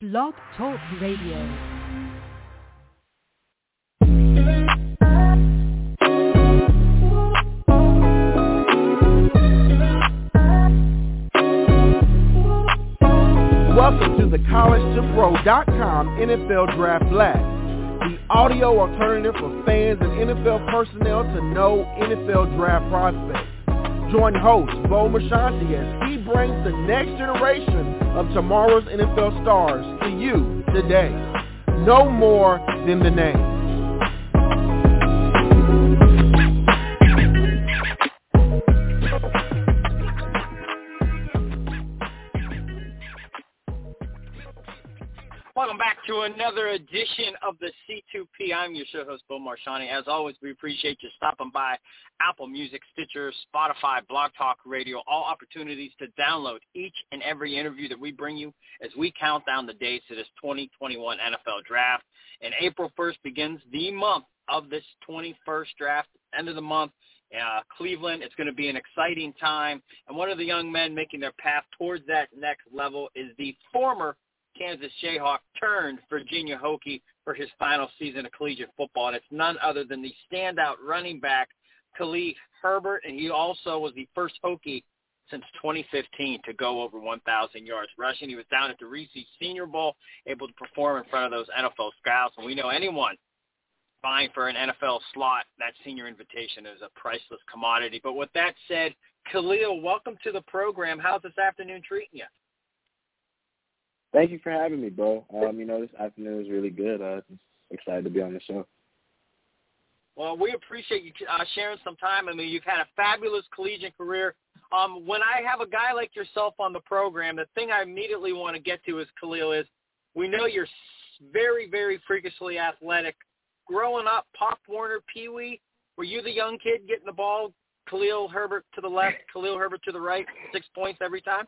Blog Talk Radio. Welcome to the CollegeToPro.com NFL Draft Blast, the audio alternative for fans and NFL personnel to know NFL draft prospects. Join host Bo Marchionte as he brings the next generation of tomorrow's NFL stars to you today. No more than the name. Welcome back to another edition of the C2P. I'm your show host, Bo Marchionte. As always, we appreciate you stopping by Apple Music, Stitcher, Spotify, Blog Talk Radio, all opportunities to download each and every interview that we bring you as we count down the days to this 2021 NFL Draft. And April 1st begins the month of this 21st draft, end of the month. Cleveland, it's going to be an exciting time. And one of the young men making their path towards that next level is the former Kansas Jayhawk turned Virginia Hokie for his final season of collegiate football, and it's none other than the standout running back, Khalil Herbert, and he also was the first Hokie since 2015 to go over 1,000 yards rushing. He was down at the Reese Senior Bowl, able to perform in front of those NFL scouts, and we know anyone vying for an NFL slot, that senior invitation is a priceless commodity. But with that said, Khalil, welcome to the program. How's this afternoon treating you? Thank you for having me, bro. This afternoon was really good. Just excited to be on the show. Well, we appreciate you sharing some time. I mean, you've had a fabulous collegiate career. When I have a guy like yourself on the program, the thing I immediately want to get to is, Khalil, is we know you're very, very freakishly athletic. Growing up, Pop Warner, Pee Wee, were you the young kid getting the ball, Khalil Herbert to the left, Khalil Herbert to the right, 6 points every time?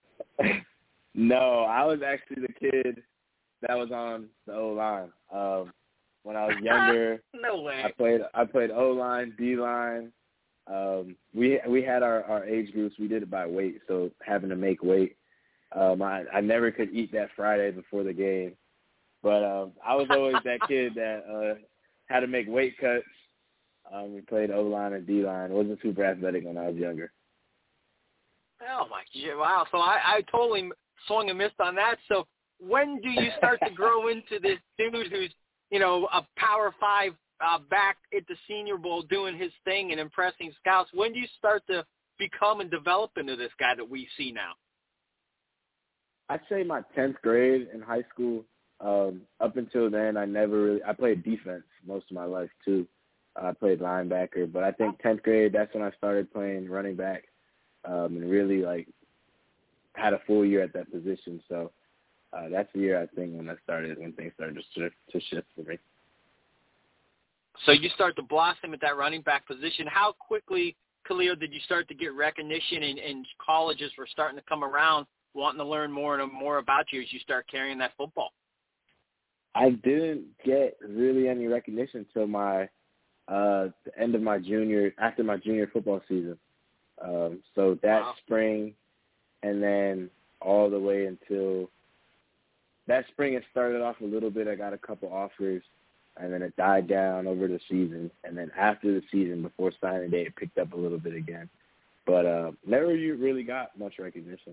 No, I was actually the kid that was on the O-line. When I was younger, no way. I played O-line, D-line. We had our age groups. We did it by weight, so having to make weight. I never could eat that Friday before the game. But I was always that kid that had to make weight cuts. We played O-line and D-line. Wasn't super athletic when I was younger. Oh, my God. Wow. So I totally swung and missed on that. So when do you start to grow into this dude who's, a Power 5 back at the Senior Bowl doing his thing and impressing scouts? When do you start to become and develop into this guy that we see now? I'd say my 10th grade in high school. Up until then, I played defense most of my life too. I played linebacker, but I think 10th grade, that's when I started playing running back and really had a full year at that position. So that's the year I think when things started to shift for me. So you start to blossom at that running back position. How quickly, Khalil, did you start to get recognition and colleges were starting to come around wanting to learn more and more about you as you start carrying that football? I didn't get really any recognition till the end of after my junior football season. So that spring, and then all the way until that spring, it started off a little bit. I got a couple offers, and then it died down over the season. And then after the season, before signing day, it picked up a little bit again. But never really got much recognition.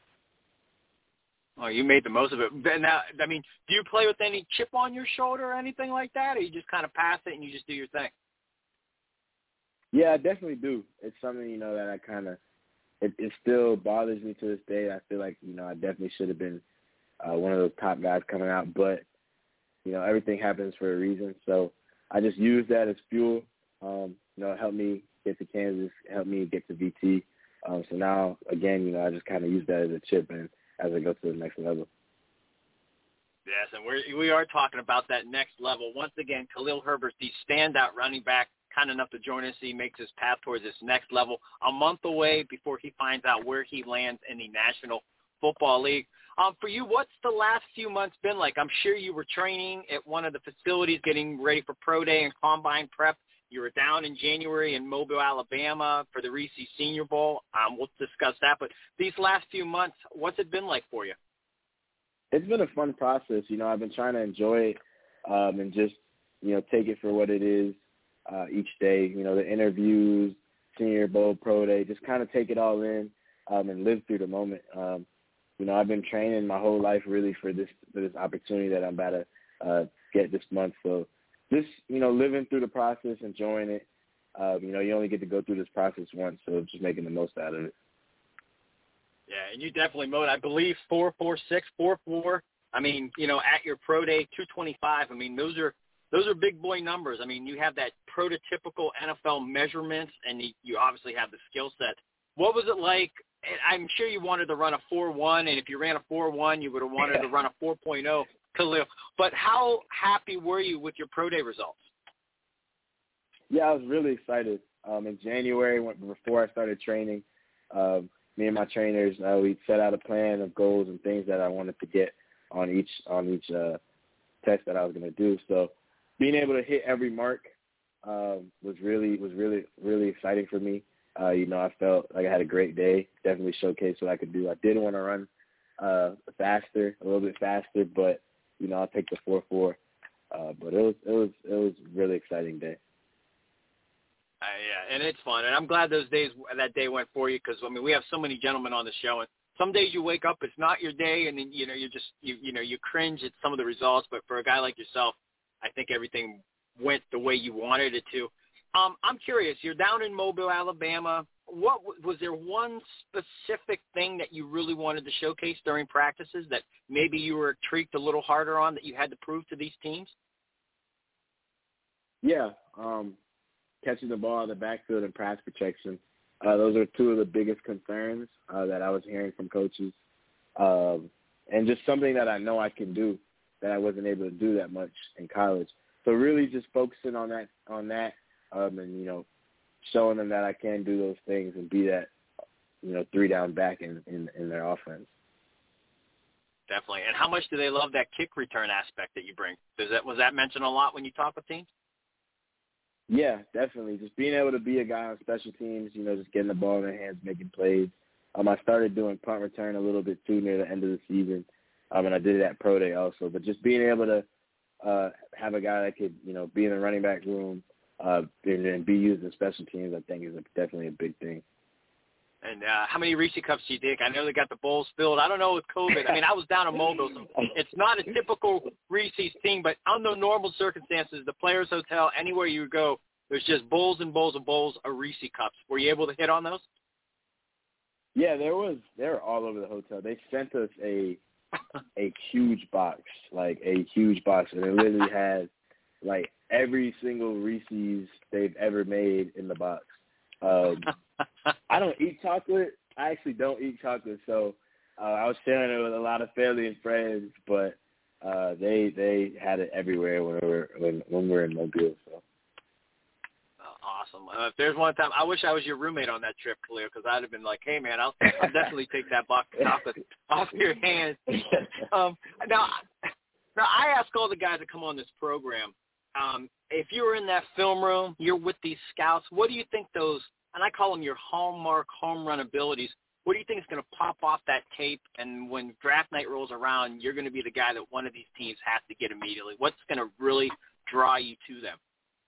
Oh, you made the most of it. Now, I mean, do you play with any chip on your shoulder or anything like that, or you just kind of pass it and you just do your thing? Yeah, I definitely do. It's something, that I kind of it still bothers me to this day. I feel like, I definitely should have been one of those top guys coming out, but, everything happens for a reason. So I just use that as fuel. It helped me get to Kansas, helped me get to VT. So now, again, I just kind of use that as a chip and as I go to the next level. Yes, and we are talking about that next level. Once again, Khalil Herbert, the standout running back, kind enough to join us. He makes his path towards this next level a month away before he finds out where he lands in the National Football League. For you, what's the last few months been like? I'm sure you were training at one of the facilities getting ready for Pro Day and Combine Prep. You were down in January in Mobile, Alabama for the Reese Senior Bowl. We'll discuss that. But these last few months, what's it been like for you? it's been a fun process. You know, I've been trying to enjoy it and just, you know, take it for what it is each day. You know, the interviews, Senior Bowl, Pro Day, just kind of take it all in and live through the moment. You know, I've been training my whole life really for this opportunity that I'm about to get this month. So just, you know, living through the process, enjoying it. You know, you only get to go through this process once, so just making the most out of it. Yeah, and you definitely mowed, I believe, 4.46, 4.4. I mean, you know, at your pro day, 225. I mean, those are big boy numbers. I mean, you have that prototypical NFL measurements, and you obviously have the skill set. What was it like? I'm sure you wanted to run a 4.1, and if you ran a 4.1, you would have wanted to run a 4.0, Khalil. But how happy were you with your pro day results? Yeah, I was really excited. In January, before I started training, me and my trainers, we set out a plan of goals and things that I wanted to get on each test that I was going to do. So being able to hit every mark was really exciting for me. You know, I felt like I had a great day. Definitely showcased what I could do. I did want to run a little bit faster, but you know, I'll take the 4.4. But it was a really exciting day. Yeah, and it's fun, and I'm glad that day went for you because I mean we have so many gentlemen on the show, and some days you wake up, it's not your day, and then you know you cringe at some of the results. But for a guy like yourself, I think everything went the way you wanted it to. I'm curious. You're down in Mobile, Alabama. What was there one specific thing that you really wanted to showcase during practices that maybe you were tweaked a little harder on that you had to prove to these teams? Yeah. Catching the ball in the backfield and pass protection. Those are two of the biggest concerns that I was hearing from coaches. And just something that I know I can do that I wasn't able to do that much in college. So really just focusing on that, and, you know, showing them that I can do those things and be that, you know, 3-down back in their offense. Definitely. And how much do they love that kick return aspect that you bring? Was that mentioned a lot when you talk with teams? Yeah, definitely. Just being able to be a guy on special teams, you know, just getting the ball in their hands, making plays. I started doing punt return a little bit too near the end of the season, and I did it at Pro Day also. But just being able to have a guy that could, you know, be in the running back room and be used in special teams, I think is definitely a big thing. And how many Reese Cups do you think? I know they got the bowls filled. I don't know with COVID. I mean, I was down in Mobile, so it's not a typical Reese's team, but under normal circumstances, the Players Hotel, anywhere you go, there's just bowls and bowls of Reese Cups. Were you able to hit on those? Yeah, they were all over the hotel. They sent us a huge box, and it literally had like every single Reese's they've ever made in the box. I don't eat chocolate. I actually don't eat chocolate, so I was sharing it with a lot of family and friends, but they had it everywhere when we're in Mobile. So. Awesome. If there's one time, I wish I was your roommate on that trip, Khalil, because I'd have been like, hey, man, I'll definitely take that box of chocolate off your hands. Now, I ask all the guys that come on this program, if you're in that film room, you're with these scouts, what do you think those, and I call them your hallmark home run abilities, what do you think is going to pop off that tape, and when draft night rolls around, you're going to be the guy that one of these teams has to get immediately? What's going to really draw you to them?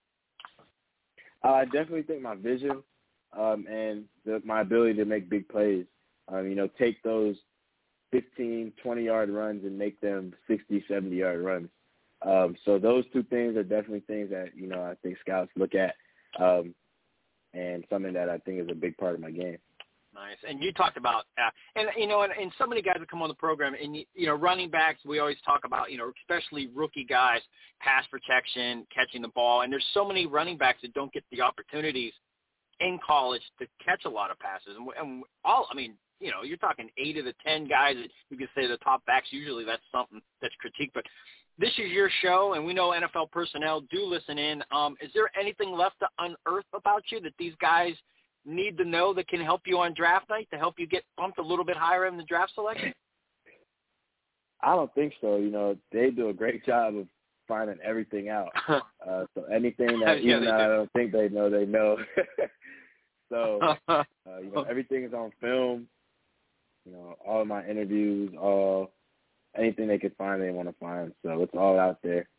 I definitely think my vision and my ability to make big plays. You know, take those 15, 20-yard runs and make them 60, 70-yard runs. So those two things are definitely things that, you know, I think scouts look at and something that I think is a big part of my game. Nice. And you talked about, and so many guys that come on the program, and, you know, running backs, we always talk about, you know, especially rookie guys, pass protection, catching the ball. And there's so many running backs that don't get the opportunities in college to catch a lot of passes. And you know, you're talking 8 of the 10 guys that you could say the top backs. Usually that's something that's critiqued. But this is your show, and we know NFL personnel do listen in. Is there anything left to unearth about you that these guys need to know that can help you on draft night to help you get bumped a little bit higher in the draft selection? I don't think so. You know, they do a great job of finding everything out. So anything that even I don't think they know. So, you know, everything is on film. You know, all of my interviews, all anything they could find, they want to find. So it's all out there.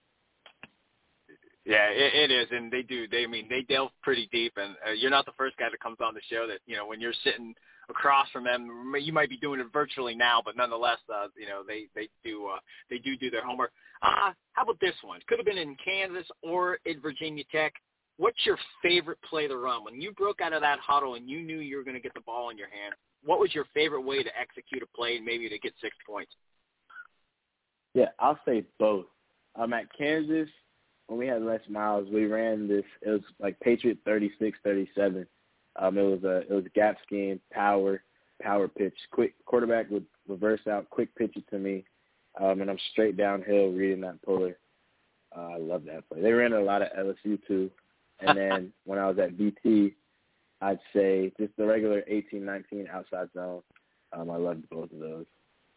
Yeah, it is, and they do. They delve pretty deep, and you're not the first guy that comes on the show that, when you're sitting across from them, you might be doing it virtually now, but nonetheless, they do their homework. How about this one? Could have been in Kansas or at Virginia Tech. What's your favorite play to run? When you broke out of that huddle and you knew you were going to get the ball in your hand, what was your favorite way to execute a play and maybe to get 6 points? Yeah, I'll say both. At Kansas, when we had Les Miles, we ran this. It was like Patriot 36-37. It was a gap scheme, power pitch. Quick quarterback would reverse out, quick pitch it to me, and I'm straight downhill reading that puller. I love that play. They ran a lot of LSU too. And then when I was at BT, I'd say just the regular 18-19 outside zone. I loved both of those.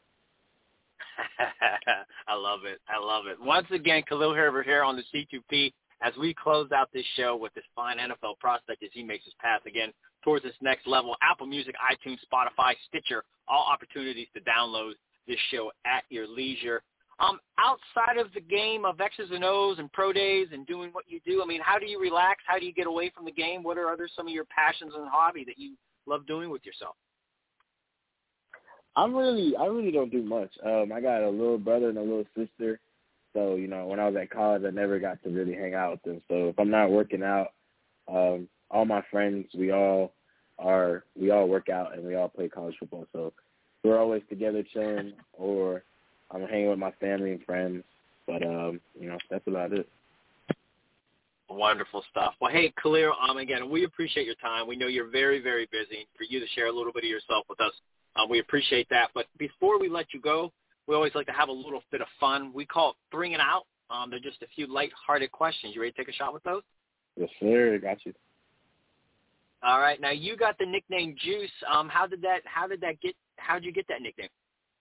I love it. Once again, Khalil Herbert here on the C2P as we close out this show with this fine NFL prospect as he makes his path again towards this next level. Apple Music, iTunes, Spotify, Stitcher, all opportunities to download this show at your leisure. Outside of the game of X's and O's and pro days and doing what you do, how do you relax? How do you get away from the game? What are some of your passions and hobby that you love doing with yourself? I really don't do much. I got a little brother and a little sister. So, when I was at college, I never got to really hang out with them. So if I'm not working out, all my friends, we all work out and we all play college football. So we're always together chilling, or I'm hanging with my family and friends. But, that's about it. Wonderful stuff. Well, hey, Khalil, again, we appreciate your time. We know you're very, very busy. For you to share a little bit of yourself with us, we appreciate that. But before we let you go, we always like to have a little bit of fun. We call it Bring It Out. They're just a few light-hearted questions. You ready to take a shot with those? Yes, sir. Got you. All right. Now, you got the nickname Juice. How'd you get that nickname?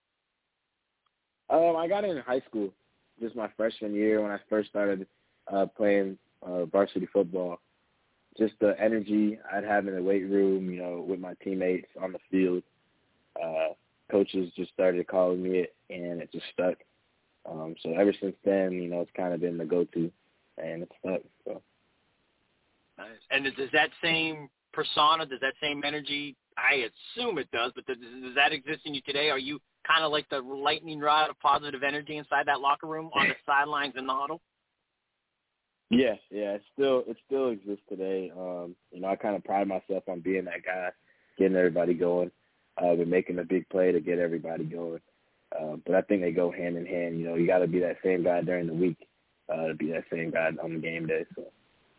I got it in high school, just my freshman year when I first started playing varsity football. Just the energy I'd have in the weight room, with my teammates on the field. Coaches just started calling me it, and it just stuck. So ever since then, it's kind of been the go-to, and it's stuck. So. Nice. And does that same persona, does that same energy, I assume it does, but does that exist in you today? Are you kind of like the lightning rod of positive energy inside that locker room on the sidelines in the huddle? Yeah, it still exists today. I kind of pride myself on being that guy, getting everybody going. We're making a big play to get everybody going. But I think they go hand in hand. You got to be that same guy during the week to be that same guy on the game day. So.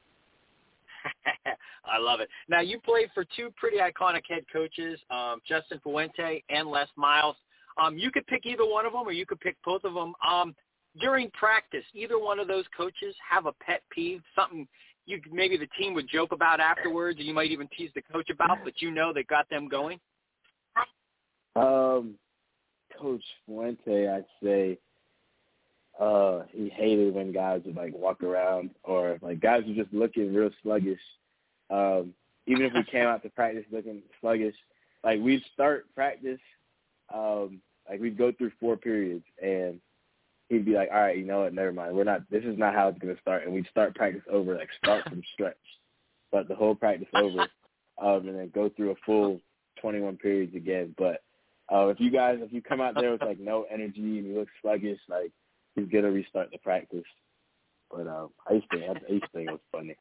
I love it. Now, you played for two pretty iconic head coaches, Justin Fuente and Les Miles. You could pick either one of them or you could pick both of them. During practice, either one of those coaches have a pet peeve, something maybe the team would joke about afterwards, or you might even tease the coach about, but that got them going? Coach Fuente, I'd say he hated when guys would walk around, or guys were just looking real sluggish. Even if we came out to practice looking sluggish, we'd start practice, we'd go through 4 periods, and he'd be like, all right, you know what, never mind. This is not how it's going to start. And we'd start practice over, start from stretch. But the whole practice over, and then go through a full 21 periods again. But if you come out there with no energy and you look sluggish, he's going to restart the practice. But I used to think it was funny.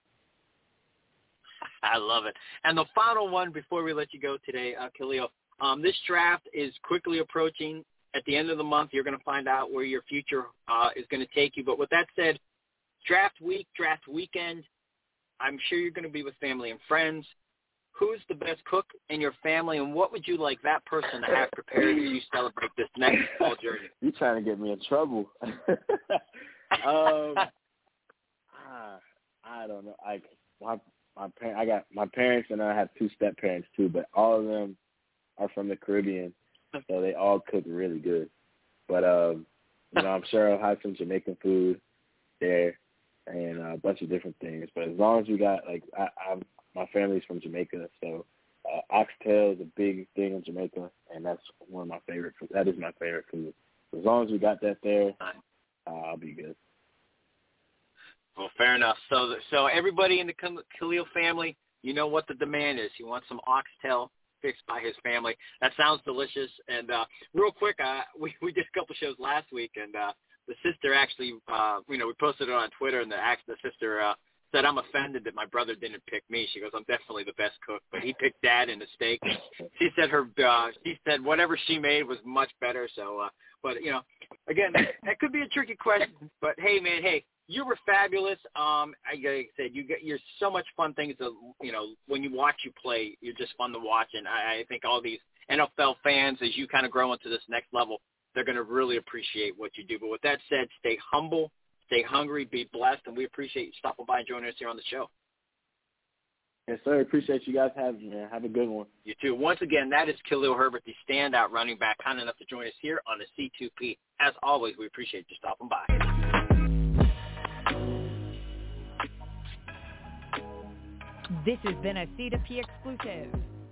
I love it. And the final one before we let you go today, Khalil, this draft is quickly approaching. At the end of the month, you're going to find out where your future is going to take you. But with that said, draft week, draft weekend, I'm sure you're going to be with family and friends. Who's the best cook in your family, and what would you like that person to have prepared as you celebrate this next fall journey? You're trying to get me in trouble. I don't know. I got my parents, and I have 2 step parents too, but all of them are from the Caribbean, so they all cook really good. But I'm sure I'll have some Jamaican food there and a bunch of different things. But as long as we got my family's from Jamaica, so oxtail is a big thing in Jamaica, and that's one of my favorite food. That is my favorite food. As long as we got that there, I'll be good. Well, fair enough. So everybody in the Khalil family, you know what the demand is. He wants some oxtail fixed by his family. That sounds delicious. And real quick, we did a couple shows last week, and the sister actually, we posted it on Twitter, and the sister said, I'm offended that my brother didn't pick me. She goes, I'm definitely the best cook, but he picked Dad in the steak. She said whatever she made was much better. So, but again, that could be a tricky question. But hey, man, you were fabulous. Like I said, you're so much fun things to, when you watch you play, you're just fun to watch. And I think all these NFL fans, as you kind of grow into this next level, they're going to really appreciate what you do. But with that said, stay humble, stay hungry, be blessed, and we appreciate you stopping by and joining us here on the show. Yes, sir. Appreciate you guys having me. Have a good one. You too. Once again, that is Khalil Herbert, the standout running back, kind enough to join us here on the C2P. As always, we appreciate you stopping by. This has been a C2P exclusive.